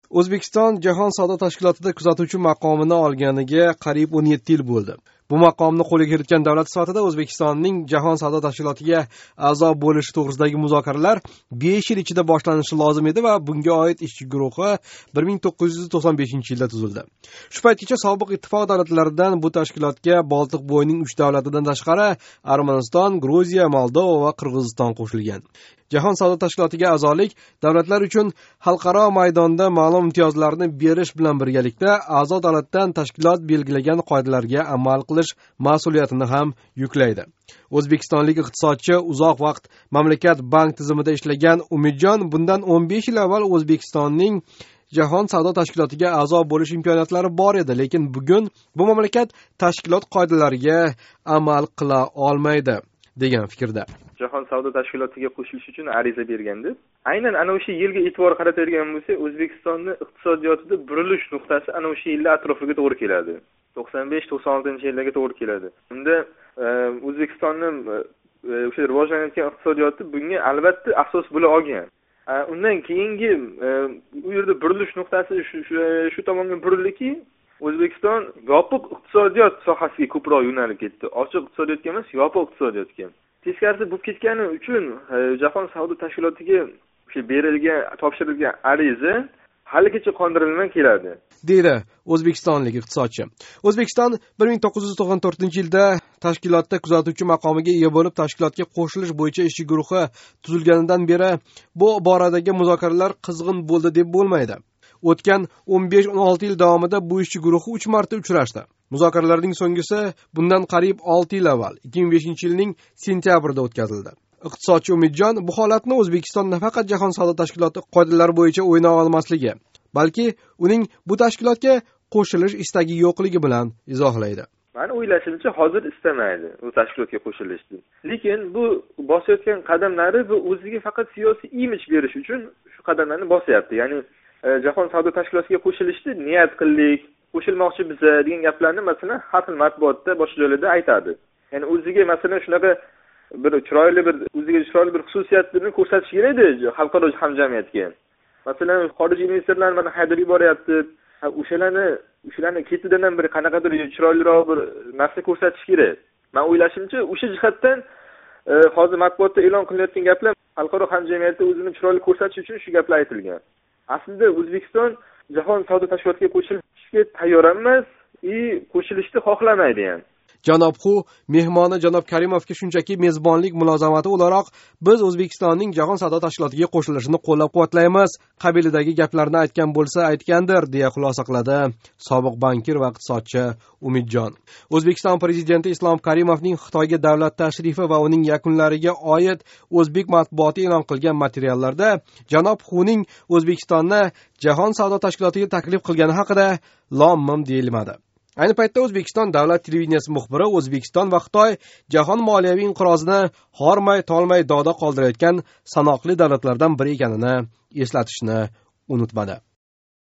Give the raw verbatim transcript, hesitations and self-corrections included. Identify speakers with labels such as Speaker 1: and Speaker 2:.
Speaker 1: O'zbekiston Jahon savdo tashkilotida kuzatuvchi maqomini olganiga qariyb o'n yetti yil bo'ldi. Bu maqomni qo'lga kiritgan davlat sifatida O'zbekistonning Jahon savdo tashkilotiga a'zo bo'lishi to'g'risidagi muzokaralar besh yil ichida boshlanishi lozim edi va bunga oid ishchi guruhi bir ming to'qqiz yuz to'qson beshinchi yilda tuzildi. Shu paytgacha sobiq ittifoq davlatlaridan bu tashkilotga Boltiq bo'yining uch davlatidan tashqari Armaniston, Gruziya, Moldova va Qirg'iziston qo'shilgan. Jahon savdo tashkilotiga a'zolik davlatlar uchun xalqaro maydonda ma'lum imtiyozlarni berish bilan birgalikda a'zo davlatdan tashkilot belgilagan qoidalarga amal qilish mas'uliyatini ham yuklaydi. O'zbekistonlik iqtisodchi uzoq vaqt mamlakat bank tizimida ishlagan Umidjon bundan o'n besh yil avval O'zbekistonning Jahon savdo tashkilotiga a'zo bo'lish imkoniyatlari bor edi, lekin bugun bu mamlakat tashkilot qoidalariga amal qila olmaydi degan fikrda.
Speaker 2: Jahon savdo tashkilotiga qo'shilish uchun ariza berganda, aynan ana o'sha yilga e'tibor qaratadigan bo'lsak, O'zbekistonning iqtisodiyotida burilish nuqtasi ana o'sha yillar atrofiga to'g'ri keladi. to'qson besh to'qson oltinchi yillarga to'g'ri keladi. Unda O'zbekistonning o'sha rivojlanayotgan iqtisodiyoti bunga albatta asos bo'la olgan. Undan keyingi u yerda burilish nuqtasi shu tomonga burildiki, O'zbekiston yopiq iqtisodiyot sohasiga ko'proq yo'nalib ketdi. Ochiq iqtisodiyotga emas, yopiq iqtisodiyotga. Teskarisi bo'lib ketgani uchun Jahon savdo tashkilotiga o'sha berilgan, topshirilgan ariza haligacha qondirilmay keladi,
Speaker 1: deydi o'zbekistonlik iqtisodchi. O'zbekiston bir ming to'qqiz yuz to'qson to'rtinchi yilda tashkilotda kuzatuvchi maqomiga ega bo'lib, tashkilotga qo'shilish bo'yicha ishchi guruhi tuzilganidan beri bu boradagi muzokaralar qizg'in bo'ldi deb bo'lmaydi. O'tgan o'n besh o'n olti yil davomida bu ishchi guruhi uch marta uchrashdi. Muzokaralarning so'nggisi bundan qariyb olti yil avval, ikki ming beshinchi yilning sentyabrida o'tkazildi. Iqtisodchi Umidjon bu holatni O'zbekiston nafaqat Jahon savdo tashkiloti qoidalari bo'yicha o'ynay olmasligi, balki uning bu tashkilotga qo'shilish istagi yo'qligi bilan izohlaydi.
Speaker 2: Meni o'ylashimcha, hozir istamaydi bu tashkilotga qo'shilishni. Lekin bu bosayotgan qadamlari bu o'ziga faqat siyosiy imij berish uchun shu qadamlarni bosyapti. Ya'ni Jahon savdo tashkilotiga qo'shilishni niyat qildik, qo'shilmoqchi biz degan gaplarni masalan har xil matbuotda boshqa joylarda aytadi. Ya'ni o'ziga masalan shunaqa bir chiroyli bir o'ziga chiroyli bir xususiyatlarni ko'rsatish kerak edi xalqaro hamjamiyatga. Masalan, xorijiy investorlar mana haydab yuboryapti. O'shalarni, o'shalarni ketidan ham bir qanaqadir chiroyliroq bir narsa ko'rsatish kerak. Men o'ylashimcha, o'sha jihatdan hozir matbuotda e'lon qilinayotgan gaplar xalqaro hamjamiyatda o'zini chiroyli ko'rsatish uchun shu gaplar aytilgan. Aslida O'zbekiston Jahon savdo tashkilotiga qo'shilishga tayyor emas, и qo'shilishni xohlamaydi ham.
Speaker 1: Janob Xu mehmoni janob Karimovga shunchaki mezbonlik mulozamati o'laroq biz O'zbekistonning Jahon savdo tashkilotiga qo'shilishini qo'llab-quvvatlaymiz qabilidagi gaplarni aytgan bo'lsa aytgandir, deya xulosa qiladi sobiq bankir va iqtisodchi Umidjon. O'zbekiston prezidenti Islom Karimovning Xitoyga davlat tashrifi va uning yakunlariga oid o'zbek matbuoti e'lon qilgan materiallarda janob Xuning O'zbekistonni Jahon savdo tashkilotiga taklif qilgani haqida lom-mim deyilmadi. Ayni paytda O'zbekiston davlat televideniyasi muxbiri O'zbekiston va Xitoy jahon moliyaviy inqirozini hormay tolmay doda qoldirayotgan sanoqli davlatlardan biri ekanini eslatishni unutmadi.